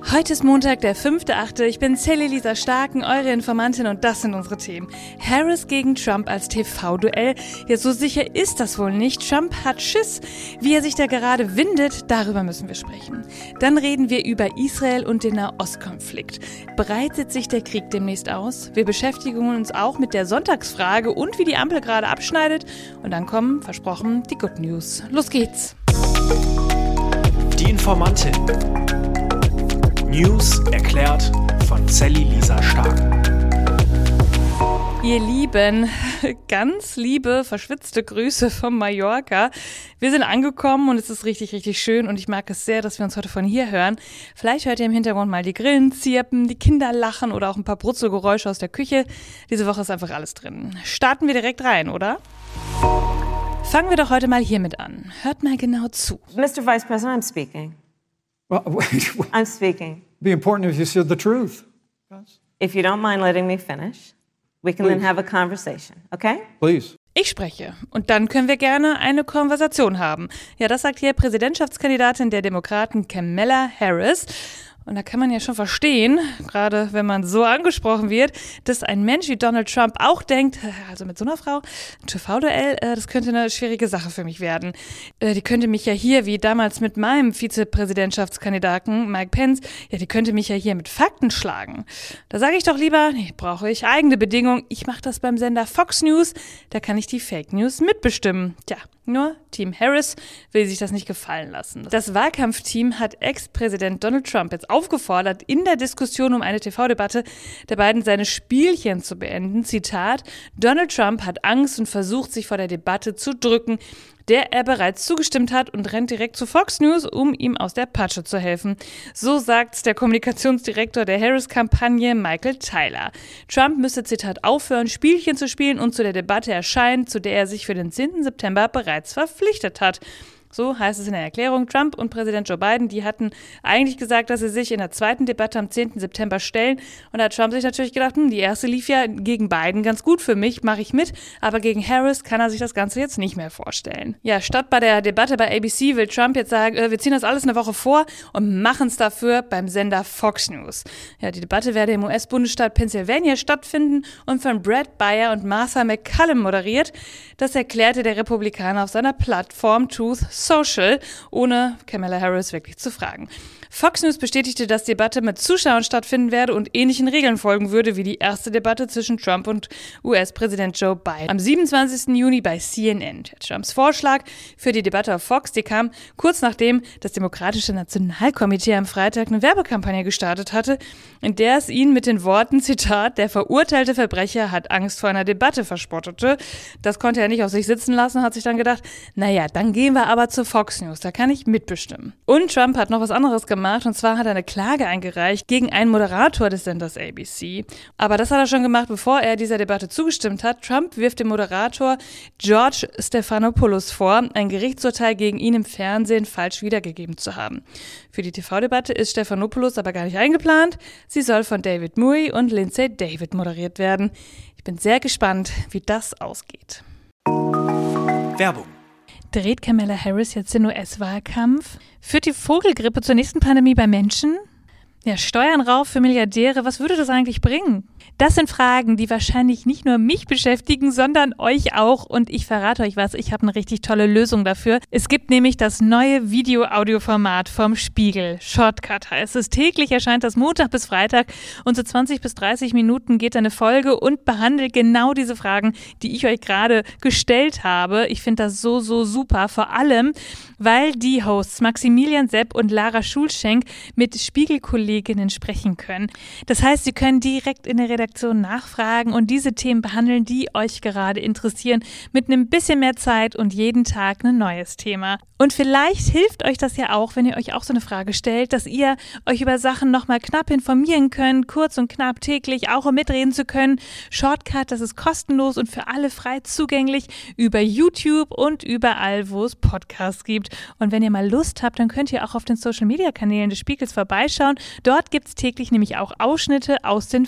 Heute ist Montag, der 5.8. Ich bin Sally Lisa Starken, eure Informantin, und das sind unsere Themen. Harris gegen Trump als TV-Duell. Ja, so sicher ist das wohl nicht. Trump hat Schiss. Wie er sich da gerade windet, darüber müssen wir sprechen. Dann reden wir über Israel und den Nahostkonflikt. Breitet sich der Krieg demnächst aus? Wir beschäftigen uns auch mit der Sonntagsfrage und wie die Ampel gerade abschneidet. Und dann kommen, versprochen, die Good News. Los geht's! Die Informantin. News erklärt von Sally Lisa Starken. Ihr Lieben, ganz liebe, verschwitzte Grüße von Mallorca. Wir sind angekommen und es ist richtig, richtig schön und ich mag es sehr, dass wir uns heute von hier hören. Vielleicht hört ihr im Hintergrund mal die Grillen zirpen, die Kinder lachen oder auch ein paar Brutzelgeräusche aus der Küche. Diese Woche ist einfach alles drin. Starten wir direkt rein, oder? Fangen wir doch heute mal hiermit an. Hört mal genau zu. Mr. Vice President, I'm speaking. Well, wait, I'm speaking. it'd be important if you said the truth. If you don't mind letting me finish, we can then Please. have a conversation, okay? Please. Ich spreche. Und dann können wir gerne eine Konversation haben. Ja, das sagt hier Präsidentschaftskandidatin der Demokraten Kamala Harris. Und da kann man ja schon verstehen, gerade wenn man so angesprochen wird, dass ein Mensch wie Donald Trump auch denkt, also mit so einer Frau, ein TV-Duell, das könnte eine schwierige Sache für mich werden. Die könnte mich ja hier, wie damals mit meinem Vizepräsidentschaftskandidaten Mike Pence, ja, die könnte mich ja hier mit Fakten schlagen. Da sage ich doch lieber, nee, brauche ich eigene Bedingungen. Ich mache das beim Sender Fox News, da kann ich die Fake News mitbestimmen. Tja, nur Team Harris will sich das nicht gefallen lassen. Das Wahlkampfteam hat Ex-Präsident Donald Trump jetzt aufgefordert, in der Diskussion um eine TV-Debatte der beiden seine Spielchen zu beenden. Zitat: Donald Trump hat Angst und versucht, sich vor der Debatte zu drücken, der er bereits zugestimmt hat, und rennt direkt zu Fox News, um ihm aus der Patsche zu helfen. So sagt der Kommunikationsdirektor der Harris-Kampagne, Michael Tyler. Trump müsse, Zitat, aufhören, Spielchen zu spielen und zu der Debatte erscheinen, zu der er sich für den 10. September bereits verpflichtet hat. So heißt es in der Erklärung. Trump und Präsident Joe Biden, die hatten eigentlich gesagt, dass sie sich in der zweiten Debatte am 10. September stellen. Und da hat Trump sich natürlich gedacht, die erste lief ja gegen Biden ganz gut für mich, mache ich mit. Aber gegen Harris kann er sich das Ganze jetzt nicht mehr vorstellen. Ja, statt bei der Debatte bei ABC will Trump jetzt sagen, wir ziehen das alles eine Woche vor und machen es dafür beim Sender Fox News. Ja, die Debatte werde im US-Bundesstaat Pennsylvania stattfinden und von Brad Baier und Martha McCallum moderiert. Das erklärte der Republikaner auf seiner Plattform Truth Social, ohne Kamala Harris wirklich zu fragen. Fox News bestätigte, dass die Debatte mit Zuschauern stattfinden werde und ähnlichen Regeln folgen würde wie die erste Debatte zwischen Trump und US-Präsident Joe Biden am 27. Juni bei CNN. Trumps Vorschlag für die Debatte auf Fox, die kam kurz nachdem das Demokratische Nationalkomitee am Freitag eine Werbekampagne gestartet hatte, in der es ihn mit den Worten, Zitat, der verurteilte Verbrecher hat Angst vor einer Debatte verspottete. Das konnte er nicht auf sich sitzen lassen, hat sich dann gedacht, naja, dann gehen wir aber zu Fox News, da kann ich mitbestimmen. Und Trump hat noch was anderes gemacht, und zwar hat er eine Klage eingereicht gegen einen Moderator des Senders ABC. Aber das hat er schon gemacht, bevor er dieser Debatte zugestimmt hat. Trump wirft dem Moderator George Stephanopoulos vor, ein Gerichtsurteil gegen ihn im Fernsehen falsch wiedergegeben zu haben. Für die TV-Debatte ist Stephanopoulos aber gar nicht eingeplant. Sie soll von David Murray und Lindsay David moderiert werden. Ich bin sehr gespannt, wie das ausgeht. Werbung. Dreht Kamala Harris jetzt den US-Wahlkampf? Führt die Vogelgrippe zur nächsten Pandemie bei Menschen? Ja, Steuern rauf für Milliardäre, was würde das eigentlich bringen? Das sind Fragen, die wahrscheinlich nicht nur mich beschäftigen, sondern euch auch. Und ich verrate euch was, ich habe eine richtig tolle Lösung dafür. Es gibt nämlich das neue Video-Audio-Format vom Spiegel. Shortcut heißt es. Täglich erscheint das Montag bis Freitag und so 20 bis 30 Minuten geht eine Folge und behandelt genau diese Fragen, die ich euch gerade gestellt habe. Ich finde das so, so super. Vor allem, weil die Hosts Maximilian Sepp und Lara Schulschenk mit Spiegelkolleginnen sprechen können. Das heißt, sie können direkt in der Redaktion nachfragen und diese Themen behandeln, die euch gerade interessieren, mit einem bisschen mehr Zeit und jeden Tag ein neues Thema. Und vielleicht hilft euch das ja auch, wenn ihr euch auch so eine Frage stellt, dass ihr euch über Sachen nochmal knapp informieren könnt, kurz und knapp täglich, auch um mitreden zu können. Shortcut, das ist kostenlos und für alle frei zugänglich über YouTube und überall, wo es Podcasts gibt. Und wenn ihr mal Lust habt, dann könnt ihr auch auf den Social-Media-Kanälen des Spiegels vorbeischauen. Dort gibt es täglich nämlich auch Ausschnitte aus den Folgen.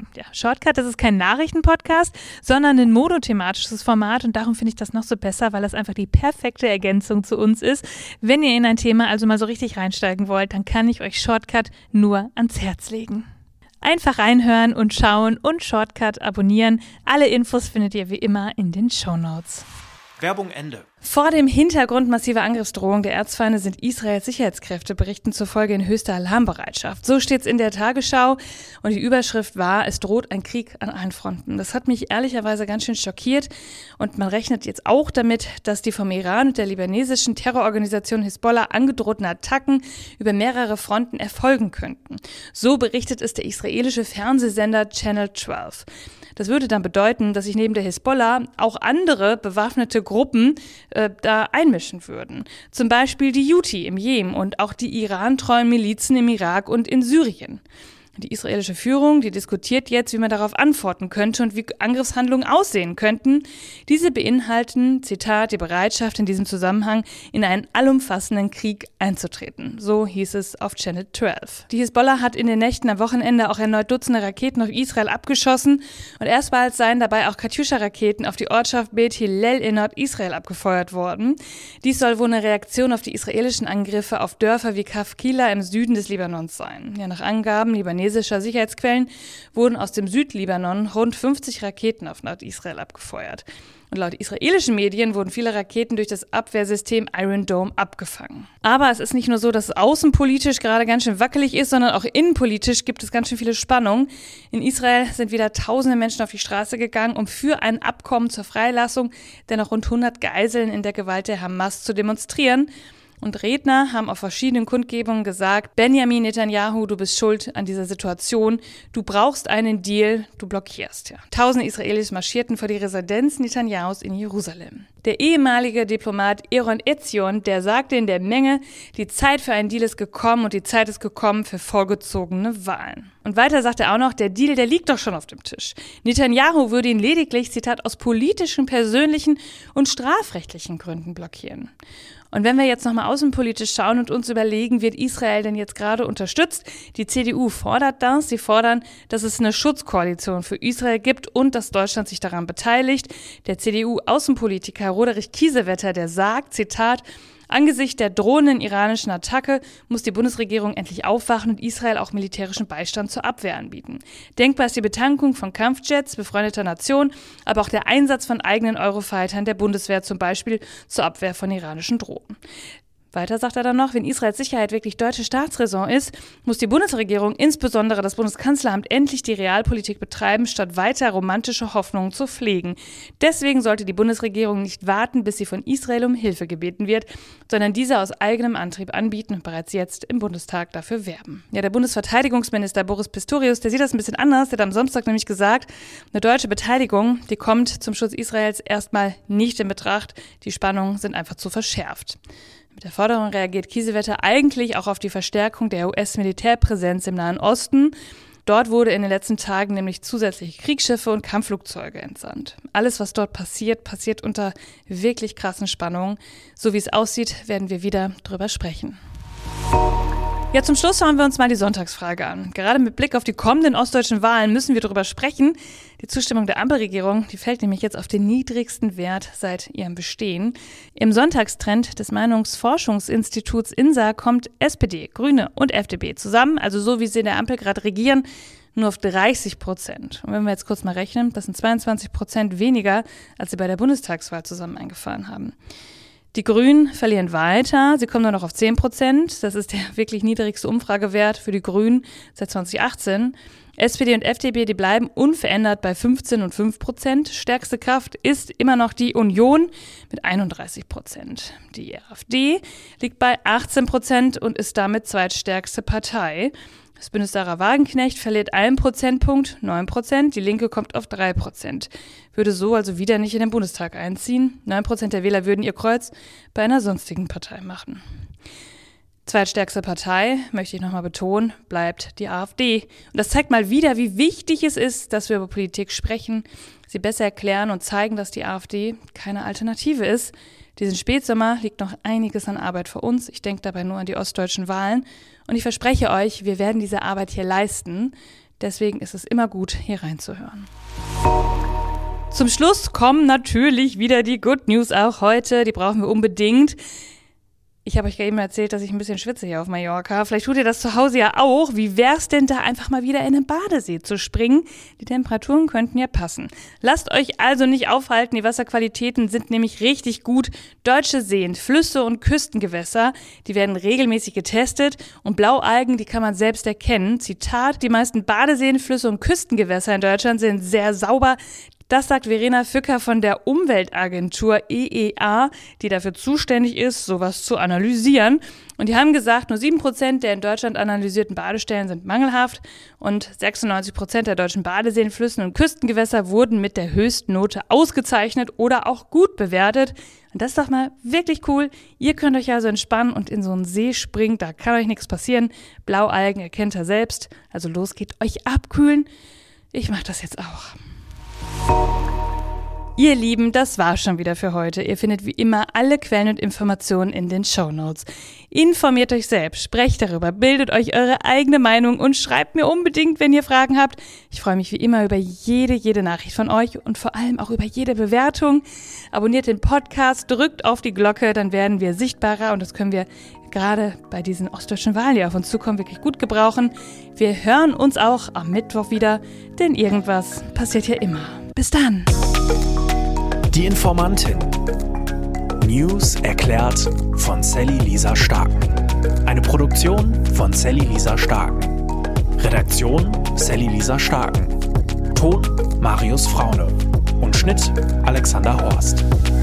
Ja, Shortcut, das ist kein Nachrichtenpodcast, sondern ein monothematisches Format und darum finde ich das noch so besser, weil das einfach die perfekte Ergänzung zu uns ist. Wenn ihr in ein Thema also mal so richtig reinsteigen wollt, dann kann ich euch Shortcut nur ans Herz legen. Einfach reinhören und schauen und Shortcut abonnieren. Alle Infos findet ihr wie immer in den Shownotes. Werbung Ende. Vor dem Hintergrund massiver Angriffsdrohungen der Erzfeinde sind Israels Sicherheitskräfte berichten zufolge in höchster Alarmbereitschaft. So steht's in der Tagesschau und die Überschrift war, es droht ein Krieg an allen Fronten. Das hat mich ehrlicherweise ganz schön schockiert und man rechnet jetzt auch damit, dass die vom Iran und der libanesischen Terrororganisation Hisbollah angedrohten Attacken über mehrere Fronten erfolgen könnten. So berichtet es der israelische Fernsehsender Channel 12. Das würde dann bedeuten, dass sich neben der Hisbollah auch andere bewaffnete Gruppen da einmischen würden. Zum Beispiel die Houthi im Jemen und auch die Iran-treuen Milizen im Irak und in Syrien. Die israelische Führung, die diskutiert jetzt, wie man darauf antworten könnte und wie Angriffshandlungen aussehen könnten. Diese beinhalten, Zitat, die Bereitschaft in diesem Zusammenhang in einen allumfassenden Krieg einzutreten. So hieß es auf Channel 12. Die Hisbollah hat in den Nächten am Wochenende auch erneut Dutzende Raketen auf Israel abgeschossen und erstmals seien dabei auch Katjuscha-Raketen auf die Ortschaft Bet Hillel in Nordisrael abgefeuert worden. Dies soll wohl eine Reaktion auf die israelischen Angriffe auf Dörfer wie Kafkila im Süden des Libanons sein. Ja, nach Angaben libanesischer Sicherheitsquellen wurden aus dem Südlibanon rund 50 Raketen auf Nordisrael abgefeuert. Und laut israelischen Medien wurden viele Raketen durch das Abwehrsystem Iron Dome abgefangen. Aber es ist nicht nur so, dass es außenpolitisch gerade ganz schön wackelig ist, sondern auch innenpolitisch gibt es ganz schön viele Spannungen. In Israel sind wieder tausende Menschen auf die Straße gegangen, um für ein Abkommen zur Freilassung der noch rund 100 Geiseln in der Gewalt der Hamas zu demonstrieren. Und Redner haben auf verschiedenen Kundgebungen gesagt, Benjamin Netanyahu, du bist schuld an dieser Situation, du brauchst einen Deal, du blockierst. Ja. Tausende Israelis marschierten vor die Residenz Netanyahus in Jerusalem. Der ehemalige Diplomat Eron Etzion, der sagte in der Menge, die Zeit für einen Deal ist gekommen und die Zeit ist gekommen für vorgezogene Wahlen. Und weiter sagt er auch noch, der Deal, der liegt doch schon auf dem Tisch. Netanyahu würde ihn lediglich, Zitat, aus politischen, persönlichen und strafrechtlichen Gründen blockieren. Und wenn wir jetzt nochmal außenpolitisch schauen und uns überlegen, wird Israel denn jetzt gerade unterstützt? Die CDU fordert das. Sie fordern, dass es eine Schutzkoalition für Israel gibt und dass Deutschland sich daran beteiligt. Der CDU-Außenpolitiker Roderich Kiesewetter, der sagt, Zitat, angesichts der drohenden iranischen Attacke muss die Bundesregierung endlich aufwachen und Israel auch militärischen Beistand zur Abwehr anbieten. Denkbar ist die Betankung von Kampfjets befreundeter Nationen, aber auch der Einsatz von eigenen Eurofightern der Bundeswehr zum Beispiel zur Abwehr von iranischen Drohnen. Weiter sagt er dann noch, wenn Israels Sicherheit wirklich deutsche Staatsräson ist, muss die Bundesregierung, insbesondere das Bundeskanzleramt, endlich die Realpolitik betreiben, statt weiter romantische Hoffnungen zu pflegen. Deswegen sollte die Bundesregierung nicht warten, bis sie von Israel um Hilfe gebeten wird, sondern diese aus eigenem Antrieb anbieten und bereits jetzt im Bundestag dafür werben. Ja, der Bundesverteidigungsminister Boris Pistorius, der sieht das ein bisschen anders. Der hat am Samstag nämlich gesagt, eine deutsche Beteiligung, die kommt zum Schutz Israels erstmal nicht in Betracht. Die Spannungen sind einfach zu verschärft. Mit der Forderung reagiert Kiesewetter eigentlich auch auf die Verstärkung der US-Militärpräsenz im Nahen Osten. Dort wurde in den letzten Tagen nämlich zusätzliche Kriegsschiffe und Kampfflugzeuge entsandt. Alles, was dort passiert, passiert unter wirklich krassen Spannungen. So wie es aussieht, werden wir wieder drüber sprechen. Ja, zum Schluss schauen wir uns mal die Sonntagsfrage an. Gerade mit Blick auf die kommenden ostdeutschen Wahlen müssen wir darüber sprechen. Die Zustimmung der Ampelregierung, die fällt nämlich jetzt auf den niedrigsten Wert seit ihrem Bestehen. Im Sonntagstrend des Meinungsforschungsinstituts INSA kommt SPD, Grüne und FDP zusammen, also so wie sie in der Ampel gerade regieren, nur auf 30%. Und wenn wir jetzt kurz mal rechnen, das sind 22% weniger, als sie bei der Bundestagswahl zusammen eingefahren haben. Die Grünen verlieren weiter, sie kommen nur noch auf 10%. Das ist der wirklich niedrigste Umfragewert für die Grünen seit 2018. SPD und FDP, die bleiben unverändert bei 15 und 5%. Stärkste Kraft ist immer noch die Union mit 31%. Die AfD liegt bei 18% und ist damit zweitstärkste Partei. Das Bündnis Sarah Wagenknecht verliert einen Prozentpunkt, 9%. Die Linke kommt auf 3%. Würde so also wieder nicht in den Bundestag einziehen. 9% der Wähler würden ihr Kreuz bei einer sonstigen Partei machen. Zweitstärkste Partei, möchte ich nochmal betonen, bleibt die AfD. Und das zeigt mal wieder, wie wichtig es ist, dass wir über Politik sprechen, sie besser erklären und zeigen, dass die AfD keine Alternative ist. Diesen Spätsommer liegt noch einiges an Arbeit vor uns. Ich denke dabei nur an die ostdeutschen Wahlen. Und ich verspreche euch, wir werden diese Arbeit hier leisten. Deswegen ist es immer gut, hier reinzuhören. Zum Schluss kommen natürlich wieder die Good News auch heute. Die brauchen wir unbedingt. Ich habe euch ja eben erzählt, dass ich ein bisschen schwitze hier auf Mallorca. Vielleicht tut ihr das zu Hause ja auch. Wie wär's denn da einfach mal wieder in den Badesee zu springen? Die Temperaturen könnten ja passen. Lasst euch also nicht aufhalten. Die Wasserqualitäten sind nämlich richtig gut. Deutsche Seen, Flüsse und Küstengewässer, die werden regelmäßig getestet. Und Blaualgen, die kann man selbst erkennen. Zitat, die meisten Badeseen, Flüsse und Küstengewässer in Deutschland sind sehr sauber. Das sagt Verena Fücker von der Umweltagentur EEA, die dafür zuständig ist, sowas zu analysieren. Und die haben gesagt, nur 7% der in Deutschland analysierten Badestellen sind mangelhaft und 96% der deutschen Badeseen, Flüssen und Küstengewässer wurden mit der höchsten Note ausgezeichnet oder auch gut bewertet. Und das ist doch mal wirklich cool. Ihr könnt euch also entspannen und in so einen See springen, da kann euch nichts passieren. Blaualgen erkennt ihr selbst, also los, geht euch abkühlen. Ich mache das jetzt auch. Ihr Lieben, das war schon wieder für heute. Ihr findet wie immer alle Quellen und Informationen in den Shownotes. Informiert euch selbst, sprecht darüber, bildet euch eure eigene Meinung und schreibt mir unbedingt, wenn ihr Fragen habt. Ich freue mich wie immer über jede Nachricht von euch und vor allem auch über jede Bewertung. Abonniert den Podcast, drückt auf die Glocke, dann werden wir sichtbarer und das können wir gerade bei diesen ostdeutschen Wahlen, die auf uns zukommen, wirklich gut gebrauchen. Wir hören uns auch am Mittwoch wieder, denn irgendwas passiert ja immer. Bis dann! Die Informantin. News erklärt von Sally Lisa Starken. Eine Produktion von Sally Lisa Starken. Redaktion Sally Lisa Starken. Ton Marius Fraune. Und Schnitt Alexander Horst.